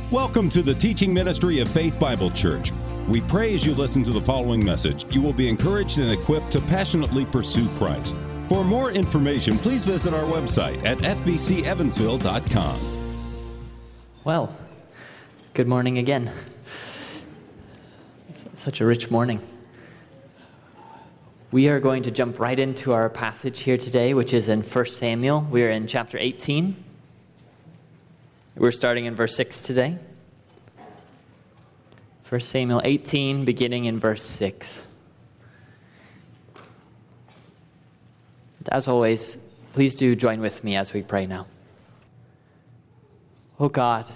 Welcome to the teaching ministry of Faith Bible Church. We pray as you listen to the following message, you will be encouraged and equipped to passionately pursue Christ. For more information, please visit our website at fbcevansville.com. Well, good morning again. It's such a rich morning. We are going to jump right into our passage here today, which is in 1 Samuel. We are in chapter 18. We're starting in verse 6 today. 1 Samuel 18, beginning in verse 6. As always, please do join with me as we pray now. Oh God,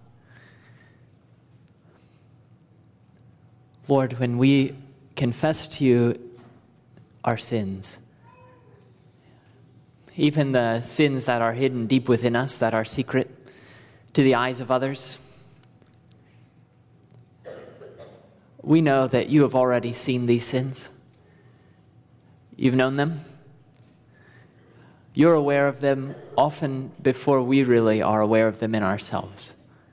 Lord, when we confess to you our sins, even the sins that are hidden deep within us, that are secret to the eyes of others, we know that you have already seen these sins. You've known them. You're aware of them often before we really are aware of them in ourselves.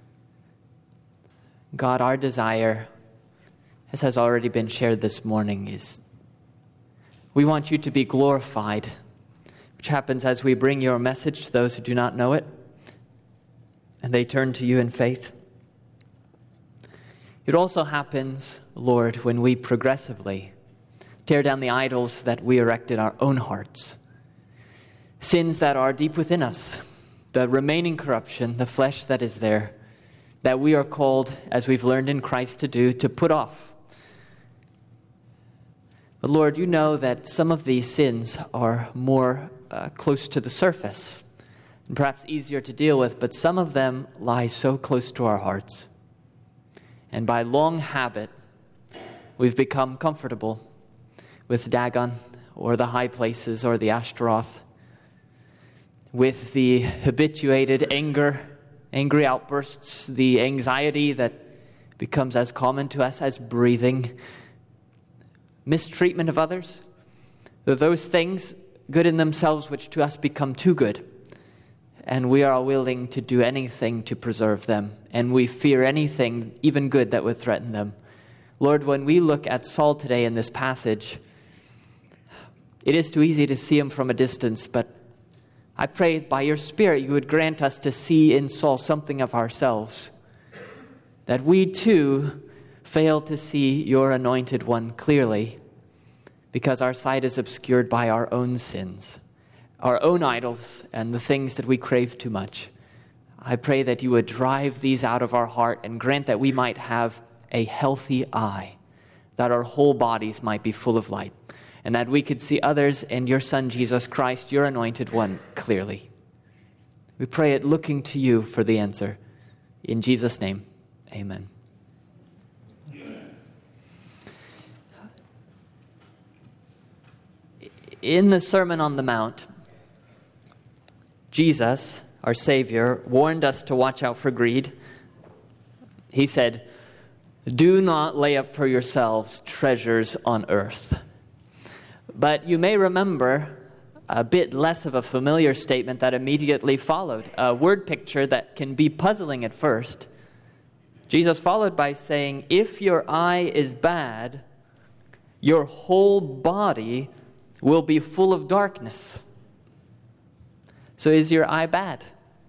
God, our desire, as has already been shared this morning, is we want you to be glorified, which happens as we bring your message to those who do not know it, and they turn to you in faith. It also happens, Lord, when we progressively tear down the idols that we erect in our own hearts, sins that are deep within us, the remaining corruption, the flesh that is there, that we are called, as we've learned in Christ to do, to put off. But Lord, you know that some of these sins are more close to the surface and perhaps easier to deal with, but some of them lie so close to our hearts. And by long habit, we've become comfortable with Dagon or the high places or the Ashtaroth, with the habituated angry outbursts, the anxiety that becomes as common to us as breathing, mistreatment of others, those things, good in themselves, which to us become too good. And we are willing to do anything to preserve them. And we fear anything, even good, that would threaten them. Lord, when we look at Saul today in this passage, it is too easy to see him from a distance, but I pray by your Spirit you would grant us to see in Saul something of ourselves, that we too fail to see your anointed one clearly, because our sight is obscured by our own sins, our own idols, and the things that we crave too much. I pray that you would drive these out of our heart and grant that we might have a healthy eye, that our whole bodies might be full of light, and that we could see others and your Son, Jesus Christ, your anointed one, clearly. We pray it looking to you for the answer. In Jesus' name, amen. In the Sermon on the Mount, Jesus, our Savior, warned us to watch out for greed. He said, "Do not lay up for yourselves treasures on earth." But you may remember a bit less of a familiar statement that immediately followed, a word picture that can be puzzling at first. Jesus followed by saying, "If your eye is bad, your whole body will be full of darkness." So is your eye bad?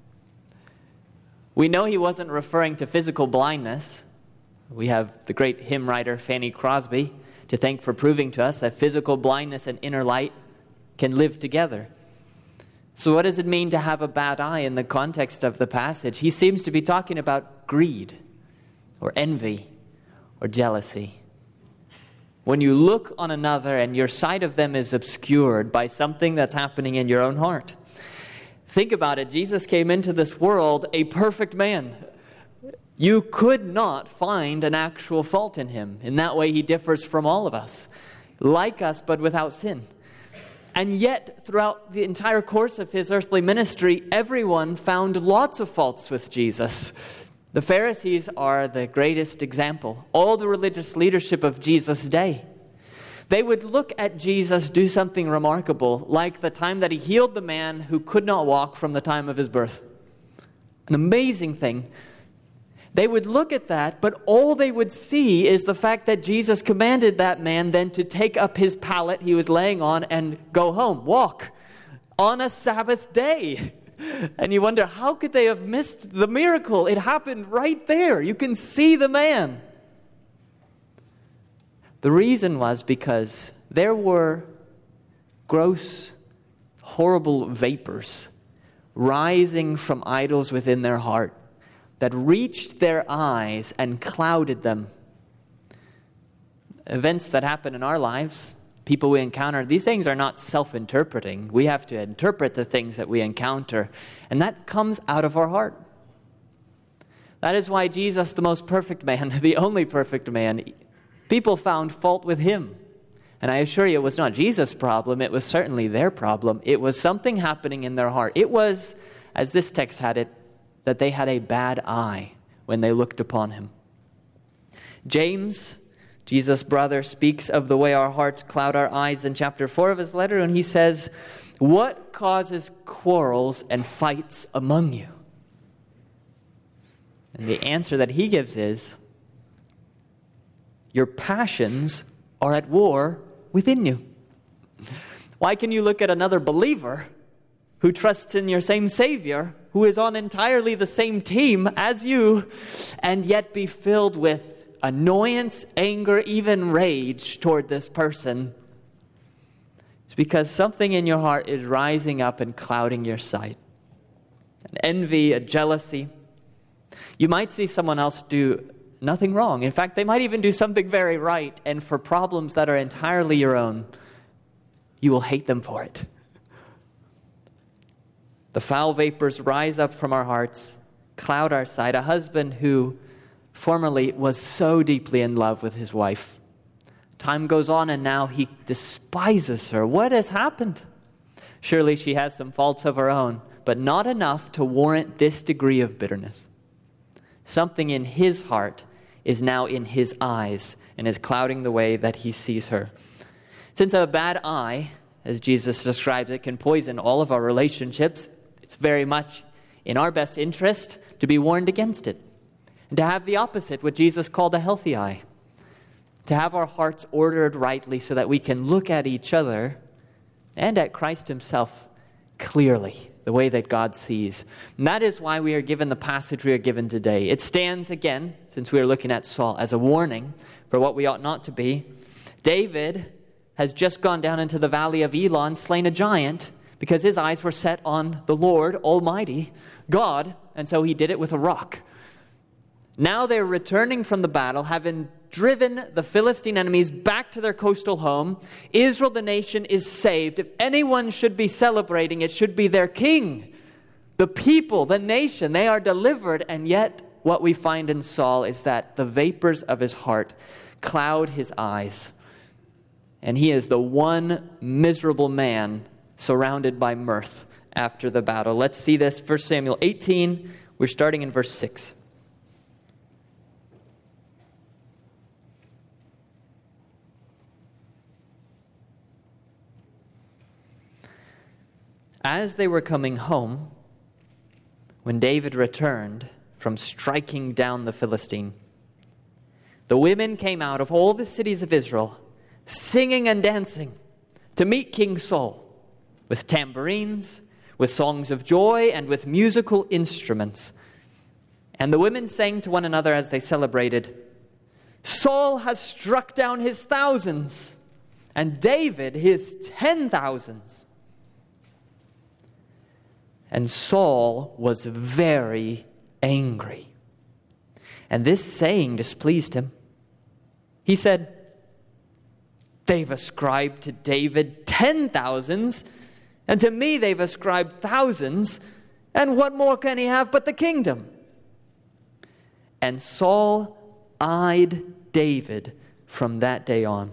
We know he wasn't referring to physical blindness. We have the great hymn writer Fanny Crosby to thank for proving to us that physical blindness and inner light can live together. So what does it mean to have a bad eye in the context of the passage? He seems to be talking about greed or envy or jealousy. When you look on another and your sight of them is obscured by something that's happening in your own heart. Think about it. Jesus came into this world a perfect man. You could not find an actual fault in him. In that way, he differs from all of us. Like us, but without sin. And yet, throughout the entire course of his earthly ministry, everyone found lots of faults with Jesus. The Pharisees are the greatest example. All the religious leadership of Jesus' day. They would look at Jesus do something remarkable, like the time that he healed the man who could not walk from the time of his birth. An amazing thing. They would look at that, but all they would see is the fact that Jesus commanded that man then to take up his pallet he was laying on and go home, walk, on a Sabbath day. And you wonder, how could they have missed the miracle? It happened right there. You can see the man. The reason was because there were gross, horrible vapors rising from idols within their heart that reached their eyes and clouded them. Events that happen in our lives, people we encounter, these things are not self-interpreting. We have to interpret the things that we encounter, and that comes out of our heart. That is why Jesus, the most perfect man, the only perfect man, people found fault with him. And I assure you, it was not Jesus' problem. It was certainly their problem. It was something happening in their heart. It was, as this text had it, that they had a bad eye when they looked upon him. James, Jesus' brother, speaks of the way our hearts cloud our eyes in chapter 4 of his letter, and he says, "What causes quarrels and fights among you?" And the answer that he gives is, your passions are at war within you. Why can you look at another believer who trusts in your same Savior, who is on entirely the same team as you, and yet be filled with annoyance, anger, even rage toward this person? It's because something in your heart is rising up and clouding your sight. An envy, a jealousy. You might see someone else do nothing wrong. In fact, they might even do something very right, and for problems that are entirely your own, you will hate them for it. The foul vapors rise up from our hearts, cloud our sight. A husband who formerly was so deeply in love with his wife. Time goes on and now he despises her. What has happened? Surely she has some faults of her own, but not enough to warrant this degree of bitterness. Something in his heart is now in his eyes and is clouding the way that he sees her. Since a bad eye, as Jesus describes it, can poison all of our relationships, it's very much in our best interest to be warned against it. And to have the opposite, what Jesus called a healthy eye. To have our hearts ordered rightly so that we can look at each other and at Christ himself clearly, the way that God sees. And that is why we are given the passage we are given today. It stands, again, since we are looking at Saul, as a warning for what we ought not to be. David has just gone down into the valley of Elon, slain a giant, because his eyes were set on the Lord Almighty, God, and so he did it with a rock. Now they're returning from the battle, having driven the Philistine enemies back to their coastal home. Israel, the nation, is saved. If anyone should be celebrating, it should be their king. The people, the nation, they are delivered. And yet what we find in Saul is that the vapors of his heart cloud his eyes. And he is the one miserable man surrounded by mirth after the battle. Let's see this. 1 Samuel 18, we're starting in verse 6. As they were coming home, when David returned from striking down the Philistine, the women came out of all the cities of Israel, singing and dancing to meet King Saul, with tambourines, with songs of joy, and with musical instruments. And the women sang to one another as they celebrated, "Saul has struck down his thousands, and David his 10,000s. And Saul was very angry, and this saying displeased him. He said, "They've ascribed to David 10,000s, and to me they've ascribed thousands, and what more can he have but the kingdom?" And Saul eyed David from that day on.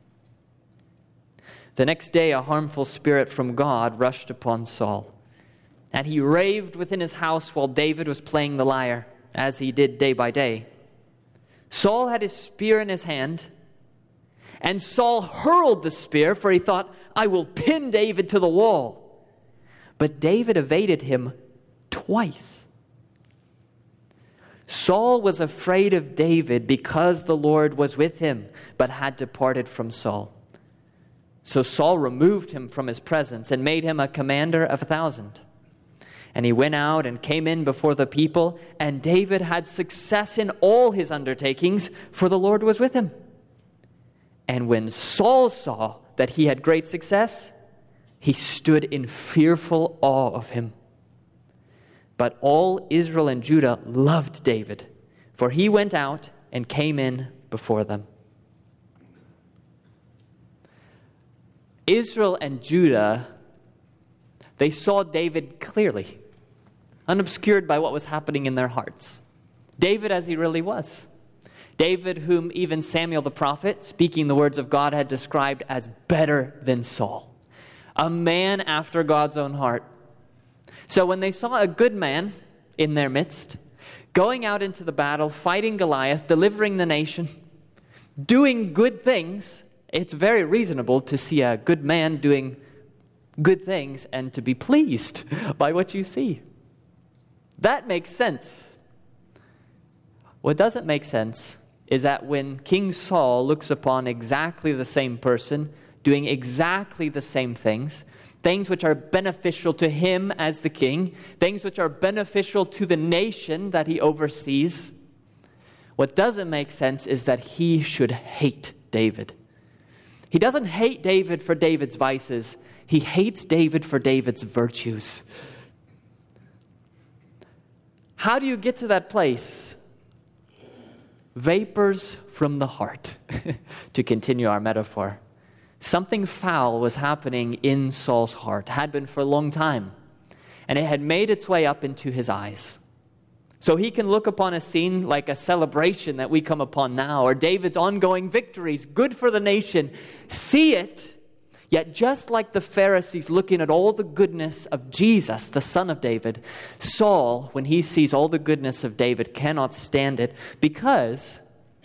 The next day a harmful spirit from God rushed upon Saul, and he raved within his house while David was playing the lyre, as he did day by day. Saul had his spear in his hand, and Saul hurled the spear, for he thought, "I will pin David to the wall." But David evaded him twice. Saul was afraid of David because the Lord was with him, but had departed from Saul. So Saul removed him from his presence and made him a commander of 1,000. And he went out and came in before the people, and David had success in all his undertakings, for the Lord was with him. And when Saul saw that he had great success, he stood in fearful awe of him. But all Israel and Judah loved David, for he went out and came in before them. Israel and Judah, they saw David clearly, unobscured by what was happening in their hearts. David as he really was. David, whom even Samuel the prophet, speaking the words of God, had described as better than Saul. A man after God's own heart. So when they saw a good man in their midst, going out into the battle, fighting Goliath, delivering the nation, doing good things, it's very reasonable to see a good man doing good things and to be pleased by what you see. That makes sense. What doesn't make sense is that when King Saul looks upon exactly the same person, doing exactly the same things which are beneficial to him as the king, things which are beneficial to the nation that he oversees, what doesn't make sense is that he should hate David. He doesn't hate David for David's vices. He hates David for David's virtues. How do you get to that place? Vapors from the heart, to continue our metaphor. Something foul was happening in Saul's heart, had been for a long time, and it had made its way up into his eyes. So he can look upon a scene like a celebration that we come upon now, or David's ongoing victories, good for the nation, see it, yet just like the Pharisees looking at all the goodness of Jesus, the son of David, Saul, when he sees all the goodness of David, cannot stand it because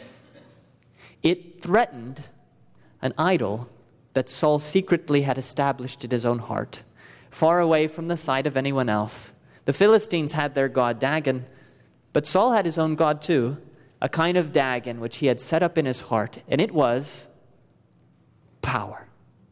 it threatened an idol that Saul secretly had established in his own heart, far away from the sight of anyone else. The Philistines had their god Dagon, but Saul had his own god too, a kind of Dagon which he had set up in his heart, and it was power.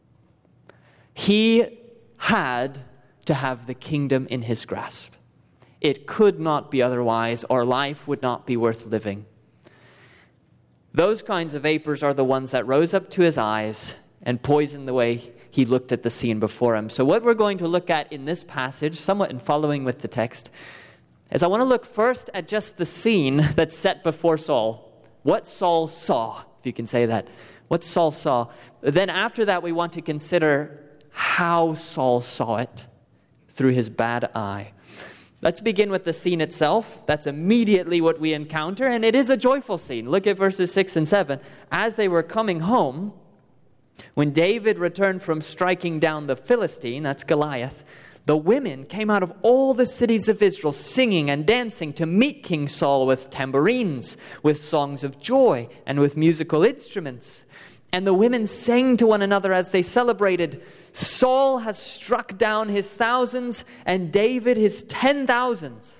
He had to have the kingdom in his grasp. It could not be otherwise, or life would not be worth living. Those kinds of vapors are the ones that rose up to his eyes and poisoned the way he looked at the scene before him. So what we're going to look at in this passage, somewhat in following with the text, is I want to look first at just the scene that's set before Saul. What Saul saw, if you can say that. What Saul saw. Then after that, we want to consider how Saul saw it through his bad eye. Let's begin with the scene itself. That's immediately what we encounter, and it is a joyful scene. Look at verses 6 and 7. As they were coming home, when David returned from striking down the Philistine, that's Goliath, the women came out of all the cities of Israel singing and dancing to meet King Saul with tambourines, with songs of joy, and with musical instruments. And the women sang to one another as they celebrated, Saul has struck down his thousands and David his 10,000s.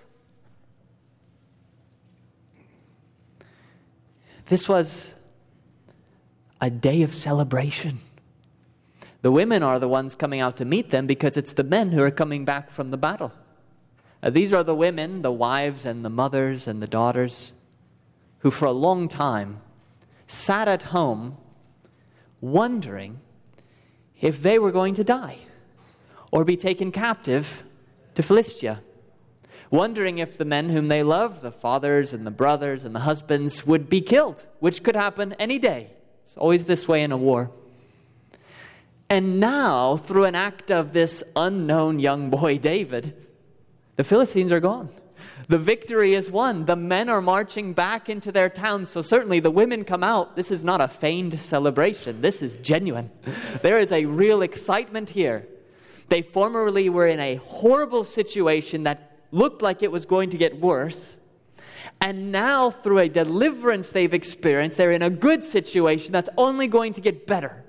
This was a day of celebration. The women are the ones coming out to meet them because it's the men who are coming back from the battle. These are the women, the wives and the mothers and the daughters, who for a long time sat at home wondering if they were going to die or be taken captive to Philistia. Wondering if the men whom they loved, the fathers and the brothers and the husbands, would be killed, which could happen any day. It's always this way in a war. And now, through an act of this unknown young boy, David, the Philistines are gone. The victory is won. The men are marching back into their towns. So certainly the women come out. This is not a feigned celebration. This is genuine. There is a real excitement here. They formerly were in a horrible situation that looked like it was going to get worse. And now, through a deliverance they've experienced, they're in a good situation that's only going to get better.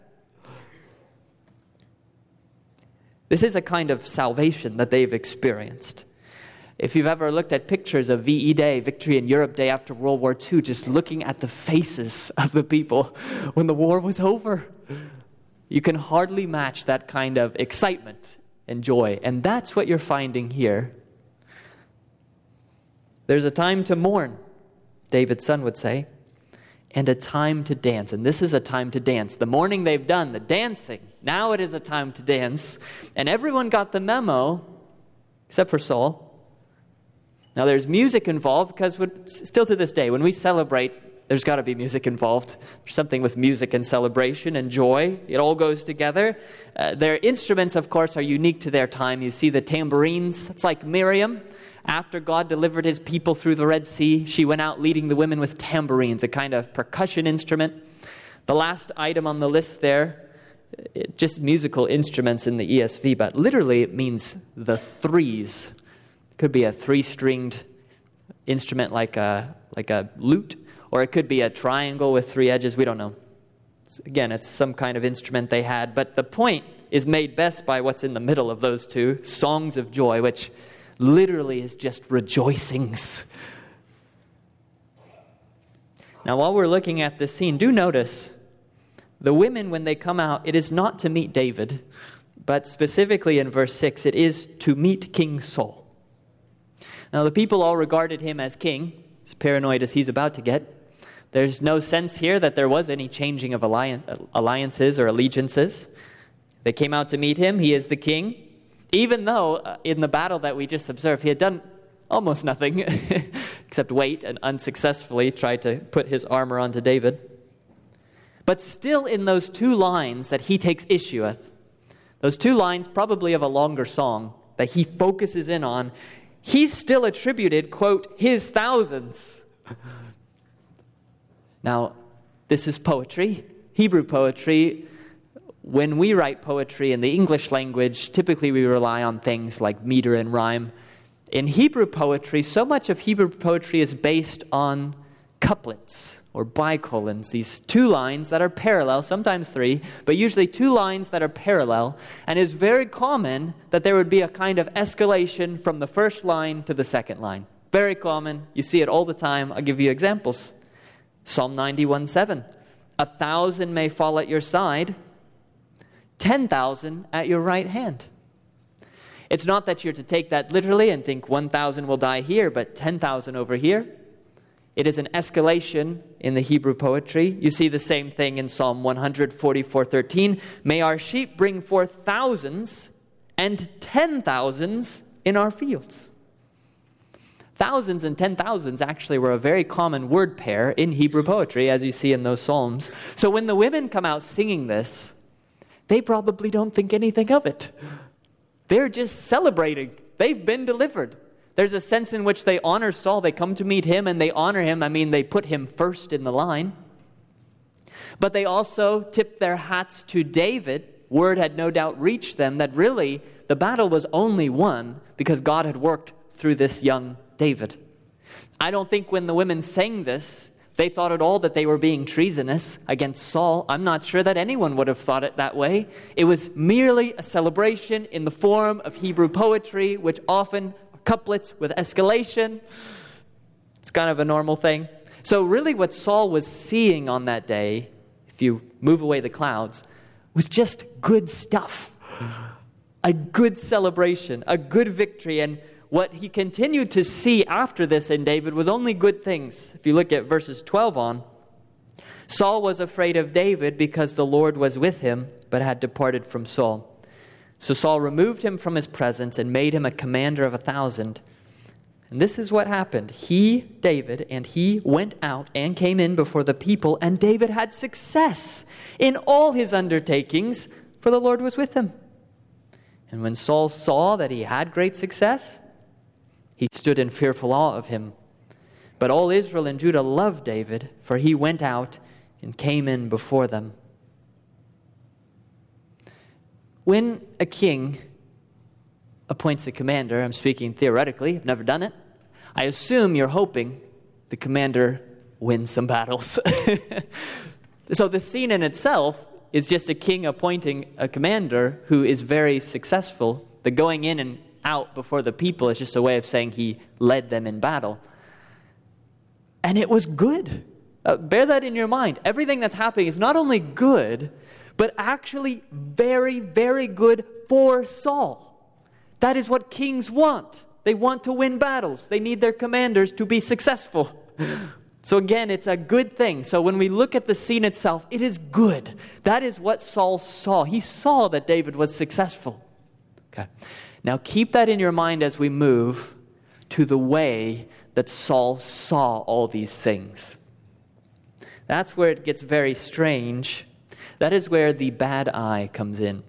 This is a kind of salvation that they've experienced. If you've ever looked at pictures of VE Day, Victory in Europe Day after World War II, just looking at the faces of the people when the war was over, you can hardly match that kind of excitement and joy. And that's what you're finding here. There's a time to mourn, David's son would say, and a time to dance. And this is a time to dance. The mourning they've done, the dancing, now it is a time to dance. And everyone got the memo, except for Saul. Now there's music involved because still to this day, when we celebrate, there's got to be music involved. There's something with music and celebration and joy. It all goes together. Their instruments, of course, are unique to their time. You see the tambourines. That's like Miriam. After God delivered his people through the Red Sea, she went out leading the women with tambourines, a kind of percussion instrument. The last item on the list there, just musical instruments in the ESV, but literally it means the threes. It could be a three-stringed instrument like a lute, or it could be a triangle with three edges. We don't know. Again, it's some kind of instrument they had, but the point is made best by what's in the middle of those two, songs of joy, which literally is just rejoicings. Now, while we're looking at this scene, do notice the women, when they come out, it is not to meet David, but specifically in verse 6, it is to meet King Saul. Now, the people all regarded him as king, as paranoid as he's about to get. There's no sense here that there was any changing of alliances or allegiances. They came out to meet him. He is the king. Even though in the battle that we just observed, he had done almost nothing except wait and unsuccessfully try to put his armor onto David. But still in those two lines that he takes issue with, those two lines probably of a longer song that he focuses in on, he's still attributed, quote, his thousands. Now, this is poetry, Hebrew poetry. When we write poetry in the English language, typically we rely on things like meter and rhyme. In Hebrew poetry, so much of Hebrew poetry is based on couplets or bicolons, these two lines that are parallel, sometimes three, but usually two lines that are parallel. And it's very common that there would be a kind of escalation from the first line to the second line. Very common. You see it all the time. I'll give you examples. Psalm 91:7. 1,000 may fall at your side, 10,000 at your right hand. It's not that you're to take that literally and think 1,000 will die here, but 10,000 over here. It is an escalation in the Hebrew poetry. You see the same thing in Psalm 144:13. May our sheep bring forth thousands and 10,000s in our fields. Thousands and 10,000s actually were a very common word pair in Hebrew poetry, as you see in those psalms. So when the women come out singing this, they probably don't think anything of it. They're just celebrating. They've been delivered. There's a sense in which they honor Saul. They come to meet him and they honor him. I mean, they put him first in the line. But they also tip their hats to David. Word had no doubt reached them that really the battle was only won because God had worked through this young David. I don't think when the women sang this, they thought at all that they were being treasonous against Saul. I'm not sure that anyone would have thought it that way. It was merely a celebration in the form of Hebrew poetry, which often are couplets with escalation. It's kind of a normal thing. So really what Saul was seeing on that day, if you move away the clouds, was just good stuff. A good celebration, a good victory. And what he continued to see after this in David was only good things. If you look at verses 12 on, Saul was afraid of David because the Lord was with him, but had departed from Saul. So Saul removed him from his presence and made him a commander of 1,000. And this is what happened. He, David, and he went out and came in before the people, and David had success in all his undertakings, for the Lord was with him. And when Saul saw that he had great success, he stood in fearful awe of him. But all Israel and Judah loved David, for he went out and came in before them. When a king appoints a commander, I'm speaking theoretically, I've never done it, I assume you're hoping the commander wins some battles. So the scene in itself is just a king appointing a commander who is very successful. The going in and out before the people. It's just a way of saying he led them in battle. And it was good. Bear that in your mind. Everything that's happening is not only good, but actually very, very good for Saul. That is what kings want. They want to win battles. They need their commanders to be successful. So again, it's a good thing. So when we look at the scene itself, it is good. That is what Saul saw. He saw that David was successful. Okay. Now keep that in your mind as we move to the way that Saul saw all these things. That's where it gets very strange. That is where the bad eye comes in.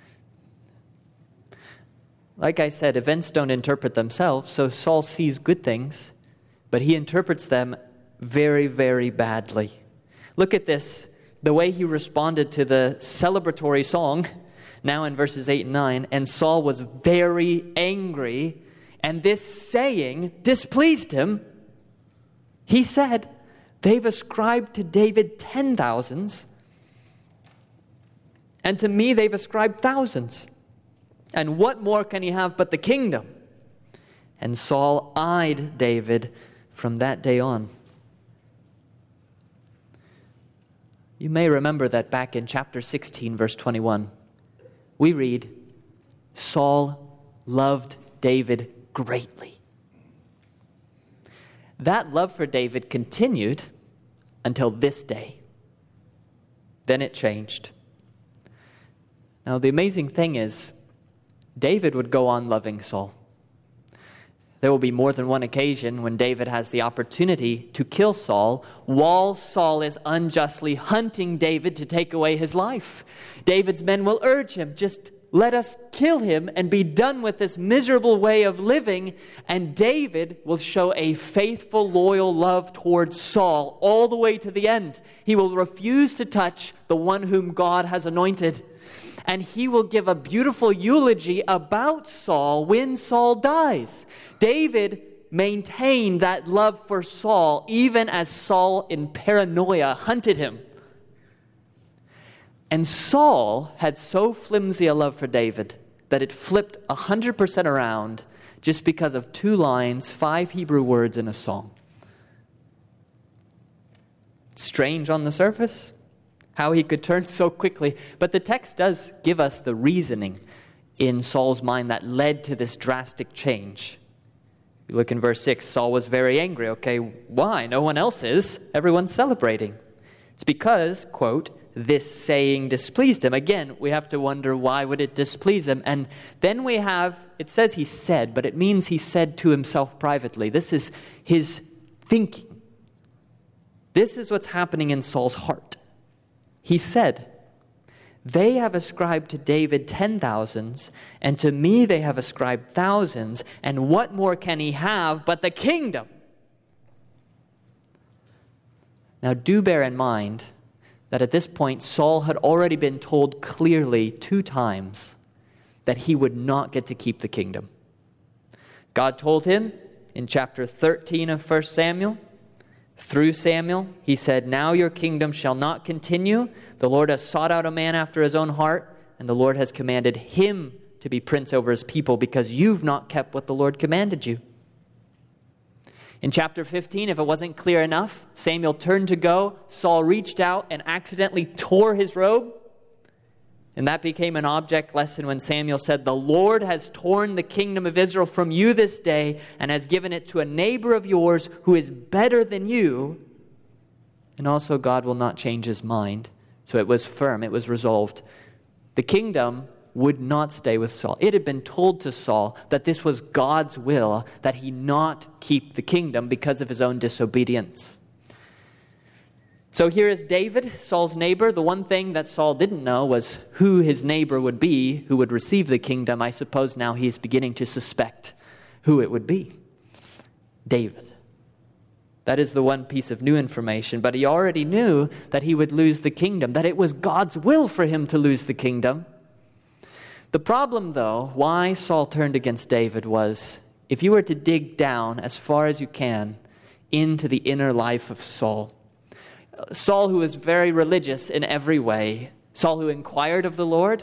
Like I said, events don't interpret themselves, so Saul sees good things, but he interprets them very, very badly. Look at this, the way he responded to the celebratory song, now in verses 8 and 9, and Saul was very angry, and this saying displeased him. He said, they've ascribed to David 10,000s, and to me they've ascribed thousands. And what more can he have but the kingdom? And Saul eyed David from that day on. You may remember that back in chapter 16, verse 21, we read, Saul loved David greatly. That love for David continued until this day. Then it changed. Now the amazing thing is, David would go on loving Saul. There will be more than one occasion when David has the opportunity to kill Saul while Saul is unjustly hunting David to take away his life. David's men will urge him, just let us kill him and be done with this miserable way of living. And David will show a faithful, loyal love towards Saul all the way to the end. He will refuse to touch the one whom God has anointed. And he will give a beautiful eulogy about Saul when Saul dies. David maintained that love for Saul even as Saul in paranoia hunted him. And Saul had so flimsy a love for David that it flipped 100% around just because of 2 lines, 5 Hebrew words in a song. Strange on the surface, how he could turn so quickly. But the text does give us the reasoning in Saul's mind that led to this drastic change. You look in verse 6, Saul was very angry. Okay, why? No one else is. Everyone's celebrating. It's because, quote, this saying displeased him. Again, we have to wonder, why would it displease him? And then we have, it says he said, but it means he said to himself privately. This is his thinking. This is what's happening in Saul's heart. He said, they have ascribed to David 10,000s, and to me they have ascribed thousands, and what more can he have but the kingdom? Now do bear in mind that at this point Saul had already been told clearly 2 times that he would not get to keep the kingdom. God told him in chapter 13 of 1 Samuel, through Samuel, he said, now your kingdom shall not continue. The Lord has sought out a man after his own heart, and the Lord has commanded him to be prince over his people because you've not kept what the Lord commanded you. In chapter 15, if it wasn't clear enough, Samuel turned to go. Saul reached out and accidentally tore his robe. And that became an object lesson when Samuel said, the Lord has torn the kingdom of Israel from you this day and has given it to a neighbor of yours who is better than you. And also God will not change his mind. So it was firm, it was resolved. The kingdom would not stay with Saul. It had been told to Saul that this was God's will, that he not keep the kingdom because of his own disobedience. So here is David, Saul's neighbor. The one thing that Saul didn't know was who his neighbor would be who would receive the kingdom. I suppose now he's beginning to suspect who it would be. David. That is the one piece of new information. But he already knew that he would lose the kingdom, that it was God's will for him to lose the kingdom. The problem, though, why Saul turned against David was, if you were to dig down as far as you can into the inner life of Saul, Saul, who was very religious in every way, Saul who inquired of the Lord,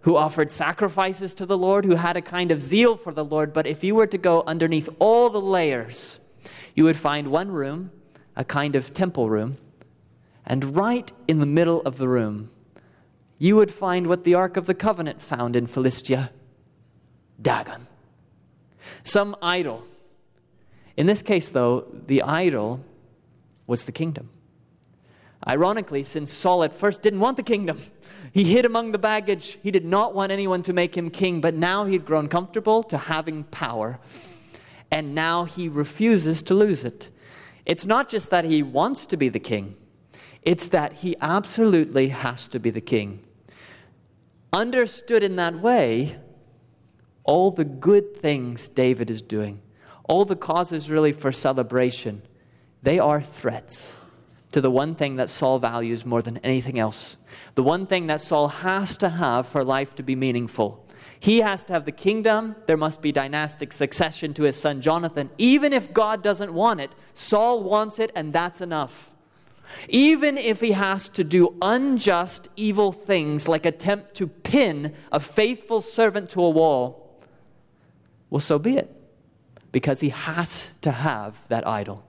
who offered sacrifices to the Lord, who had a kind of zeal for the Lord. But if you were to go underneath all the layers, you would find one room, a kind of temple room, and right in the middle of the room, you would find what the Ark of the Covenant found in Philistia, Dagon. Some idol. In this case, though, the idol was the kingdom. Ironically, since Saul at first didn't want the kingdom, he hid among the baggage. He did not want anyone to make him king, but now he'd grown comfortable to having power, and now he refuses to lose it. It's not just that he wants to be the king, it's that he absolutely has to be the king. Understood in that way, all the good things David is doing, all the causes really for celebration, they are threats to the one thing that Saul values more than anything else. The one thing that Saul has to have for life to be meaningful. He has to have the kingdom. There must be dynastic succession to his son Jonathan. Even if God doesn't want it, Saul wants it, and that's enough. Even if he has to do unjust, evil things like attempt to pin a faithful servant to a wall, well, so be it, because he has to have that idol.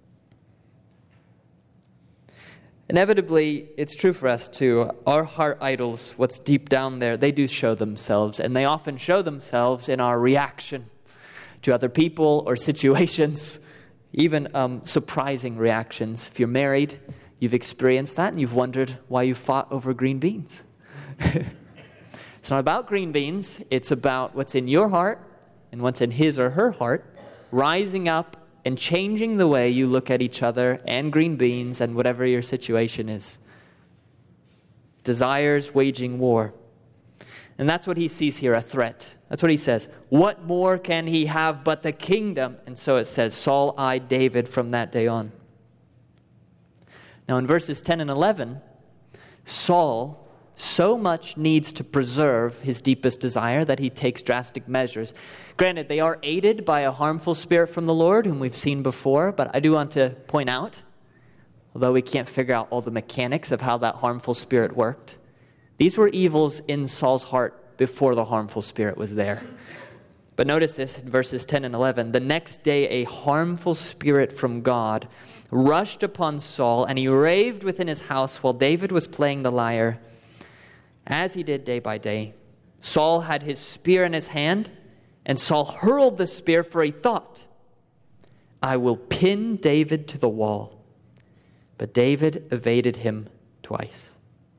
Inevitably, it's true for us too. Our heart idols, what's deep down there, they do show themselves, and they often show themselves in our reaction to other people or situations, even surprising reactions. If you're married, you've experienced that, and you've wondered why you fought over green beans. It's not about green beans. It's about what's in your heart and what's in his or her heart, rising up and changing the way you look at each other and green beans and whatever your situation is. Desires waging war. And that's what he sees here, a threat. That's what he says. What more can he have but the kingdom? And so it says, Saul eyed David from that day on. Now in verses 10 and 11, Saul so much needs to preserve his deepest desire that he takes drastic measures. Granted, they are aided by a harmful spirit from the Lord, whom we've seen before, but I do want to point out, although we can't figure out all the mechanics of how that harmful spirit worked, these were evils in Saul's heart before the harmful spirit was there. But notice this in verses 10 and 11. The next day a harmful spirit from God rushed upon Saul, and he raved within his house while David was playing the lyre, as he did day by day. Saul had his spear in his hand, and Saul hurled the spear, for he thought, I will pin David to the wall. But David evaded him twice.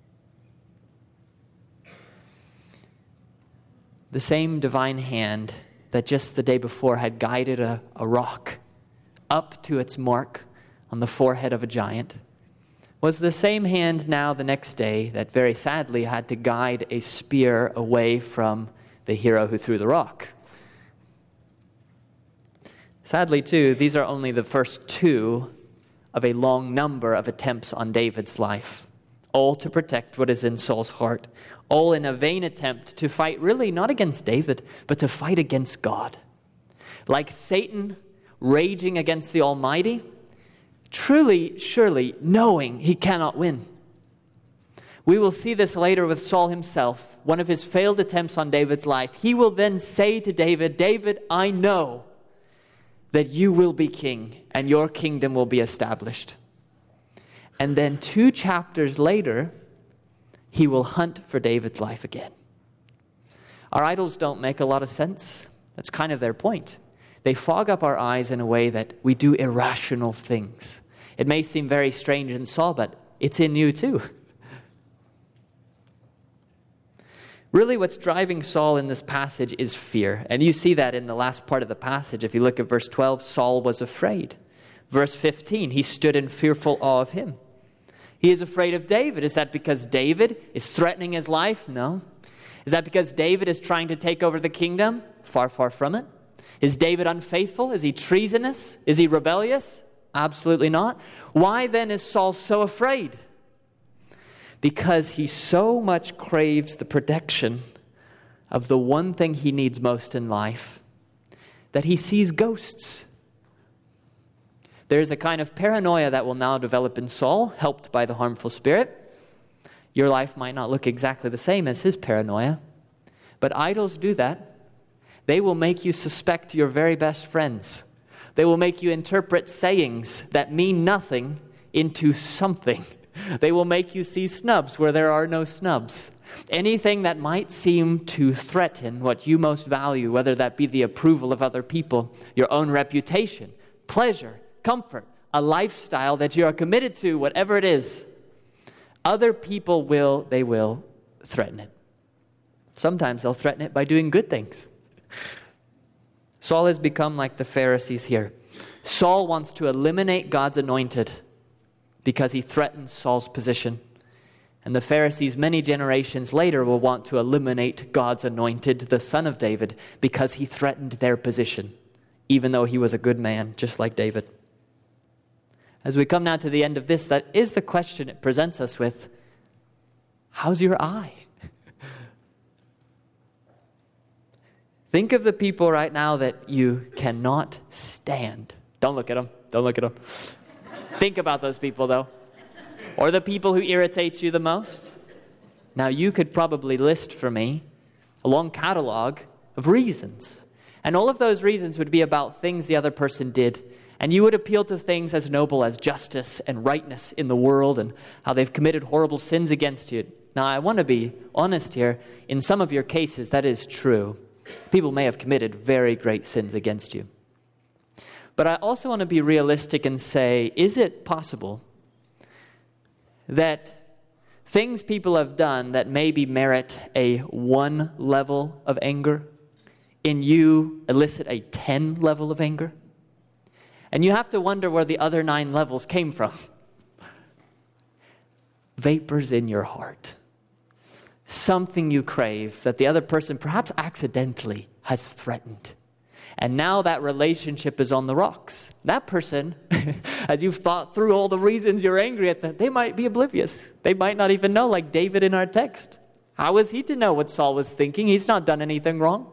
The same divine hand that just the day before had guided a rock up to its mark on the forehead of a giant was the same hand now the next day that very sadly had to guide a spear away from the hero who threw the rock. Sadly, too, these are only the first two of a long number of attempts on David's life, all to protect what is in Saul's heart, all in a vain attempt to fight really not against David, but to fight against God. Like Satan raging against the Almighty, truly, surely, knowing he cannot win. We will see this later with Saul himself, one of his failed attempts on David's life. He will then say to David, David, I know that you will be king and your kingdom will be established. And then 2 chapters later, he will hunt for David's life again. Our idols don't make a lot of sense. That's kind of their point. They fog up our eyes in a way that we do irrational things. It may seem very strange in Saul, but it's in you too. Really, what's driving Saul in this passage is fear. And you see that in the last part of the passage. If you look at verse 12, Saul was afraid. Verse 15, he stood in fearful awe of him. He is afraid of David. Is that because David is threatening his life? No. Is that because David is trying to take over the kingdom? Far, far from it. Is David unfaithful? Is he treasonous? Is he rebellious? Absolutely not. Why then is Saul so afraid? Because he so much craves the protection of the one thing he needs most in life that he sees ghosts. There's a kind of paranoia that will now develop in Saul, helped by the harmful spirit. Your life might not look exactly the same as his paranoia, But idols do that. They will make you suspect your very best friends. They will make you interpret sayings that mean nothing into something. They will make you see snubs where there are no snubs. Anything that might seem to threaten what you most value, whether that be the approval of other people, your own reputation, pleasure, comfort, a lifestyle that you are committed to, whatever it is, other people will threaten it. Sometimes they'll threaten it by doing good things. Saul has become like the Pharisees here. Saul wants to eliminate God's anointed because he threatens Saul's position. And the Pharisees many generations later will want to eliminate God's anointed, the son of David, because he threatened their position, even though he was a good man, just like David. As we come now to the end of this, that is the question it presents us with. How's your eye? Think of the people right now that you cannot stand. Don't look at them. Don't look at them. Think about those people, though. Or the people who irritate you the most. Now, you could probably list for me a long catalog of reasons. And all of those reasons would be about things the other person did. And you would appeal to things as noble as justice and rightness in the world and how they've committed horrible sins against you. Now, I want to be honest here. In some of your cases, that is true. People may have committed very great sins against you. But I also want to be realistic and say, is it possible that things people have done that maybe merit a 1 level of anger, in you elicit a 10 level of anger? And you have to wonder where the other 9 levels came from. Vapors in your heart. Something you crave that the other person, perhaps accidentally, has threatened. And now that relationship is on the rocks. That person, as you've thought through all the reasons you're angry at them, they might be oblivious. They might not even know, like David in our text. How is he to know what Saul was thinking? He's not done anything wrong.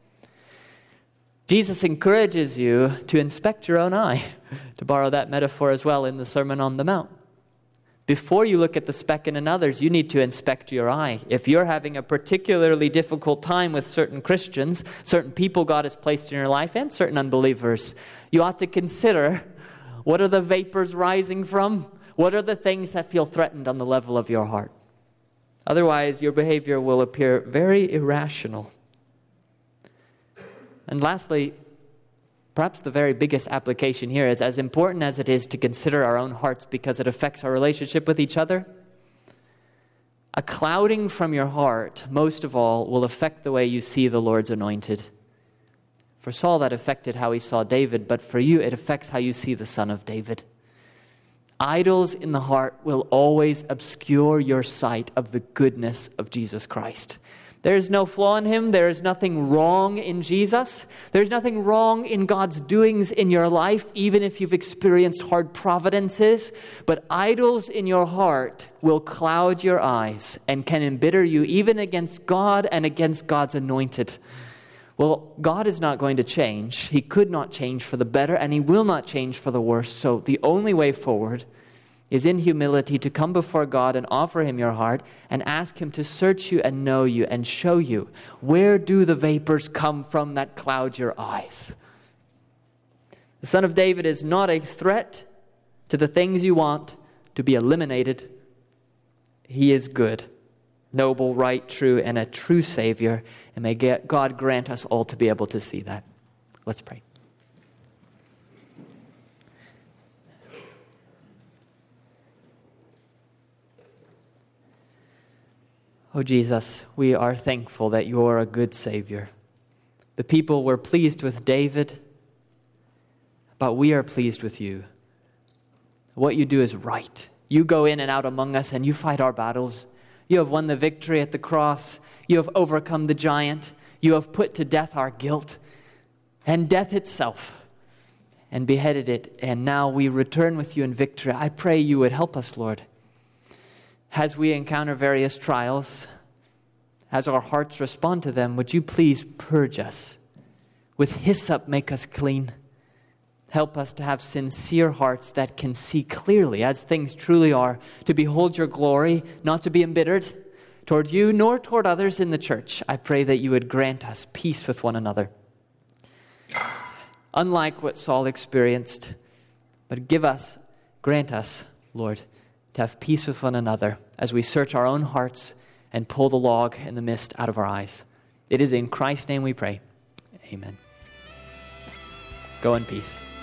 Jesus encourages you to inspect your own eye, to borrow that metaphor as well in the Sermon on the Mount. Before you look at the speck in another's, you need to inspect your eye. If you're having a particularly difficult time with certain Christians, certain people God has placed in your life, and certain unbelievers, you ought to consider, what are the vapors rising from? What are the things that feel threatened on the level of your heart? Otherwise, your behavior will appear very irrational. And lastly, perhaps the very biggest application here is, as important as it is to consider our own hearts because it affects our relationship with each other, a clouding from your heart, most of all, will affect the way you see the Lord's anointed. For Saul, that affected how he saw David, but for you, it affects how you see the Son of David. Idols in the heart will always obscure your sight of the goodness of Jesus Christ. There is no flaw in him. There is nothing wrong in Jesus. There's nothing wrong in God's doings in your life, even if you've experienced hard providences. But idols in your heart will cloud your eyes and can embitter you even against God and against God's anointed. Well, God is not going to change. He could not change for the better, and he will not change for the worse. So the only way forward is in humility to come before God and offer him your heart and ask him to search you and know you and show you, where do the vapors come from that cloud your eyes? The Son of David is not a threat to the things you want to be eliminated. He is good, noble, right, true, and a true Savior. And may God grant us all to be able to see that. Let's pray. Oh, Jesus, we are thankful that you are a good Savior. The people were pleased with David, but we are pleased with you. What you do is right. You go in and out among us and you fight our battles. You have won the victory at the cross. You have overcome the giant. You have put to death our guilt and death itself and beheaded it. And now we return with you in victory. I pray you would help us, Lord. As we encounter various trials, as our hearts respond to them, would you please purge us? With hyssop, make us clean. Help us to have sincere hearts that can see clearly, as things truly are, to behold your glory, not to be embittered, toward you nor toward others in the church. I pray that you would grant us peace with one another. Unlike what Saul experienced, but grant us, Lord, to have peace with one another as we search our own hearts and pull the log and the mist out of our eyes. It is in Christ's name we pray. Amen. Go in peace.